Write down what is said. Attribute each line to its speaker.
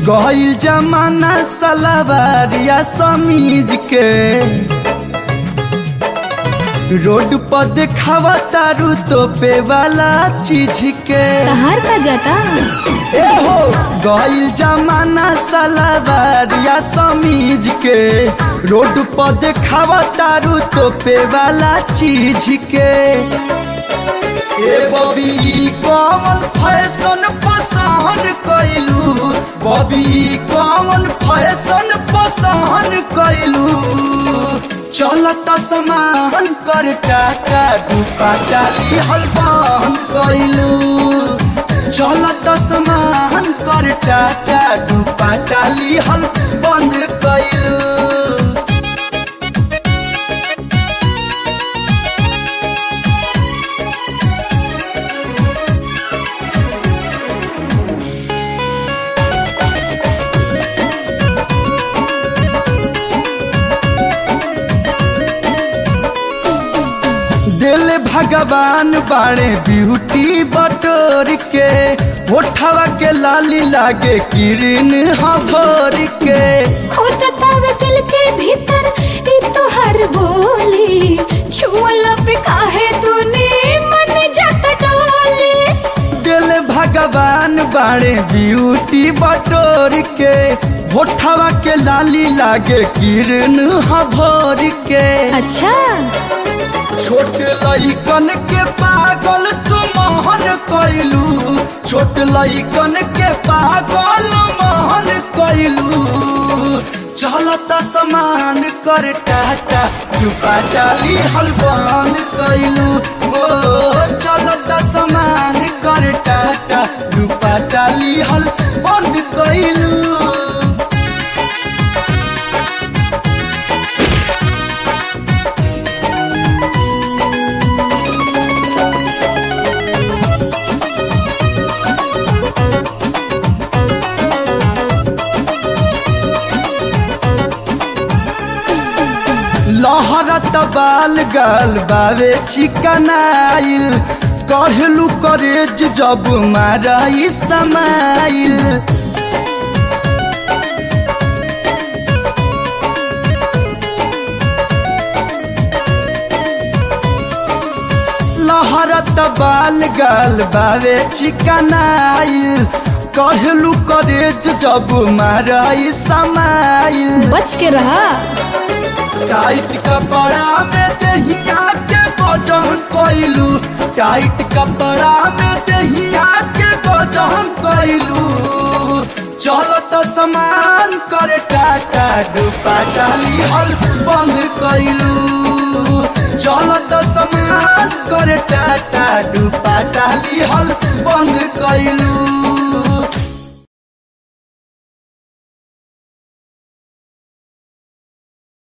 Speaker 1: गइल जमाना सलवारिया समीज के रोड पर देखावा तारू तोपे वाला चीज के
Speaker 2: तहार का जाता
Speaker 1: ए हो गइल जमाना सलवारिया समीज के रोड पर देखावा तारू तोपे वाला चीज के ए बबी कौन फैशन पसंद कइलू बबी कौन फैशन पसंद कइलू चलत समान कर टाटा दुपट्टा लिहल बंद कइलू चलत समान कर टाटा दुपट्टा लिहल बंद कइलू दिल भगवान बाड़े ब्यूटी बटोर के होठवा के लाली लागे किरण हभोर के
Speaker 2: खोदतावे दिल के भीतर ई तोहर बोली छुअला पे काहे तूने मन जाता डोली
Speaker 1: दिल भगवान बाड़े ब्यूटी बटोर के होठवा के लाली लागे किरण हभोर के
Speaker 2: अच्छा
Speaker 1: छोट लइकन के पागल तू मोहन कइलू छोट लइकन के पागल मोहन कइलू चलत समान कर टाटा दुपट्टा लिहल बंद कइलू ओ चलत समान कर टाटा दुपट्टा लिहल बंद कइलू लहरत बाल गाल बावे चिकनाइल कहलू करेज जब माराई समाइल लहरत बाल गाल बावे चिकनाइल कहलू करेज जब माराई समाइल
Speaker 2: बच के रहा
Speaker 1: टाइट कपड़ा में दहिया के वजन कइलू टाइट कपड़ा में दहिया के वजन कइलू चलत समान कर टाटा दुपट्टा लिहल बंद कइलू चलत समान कर टाटा दुपट्टा लिहल बंद कइलू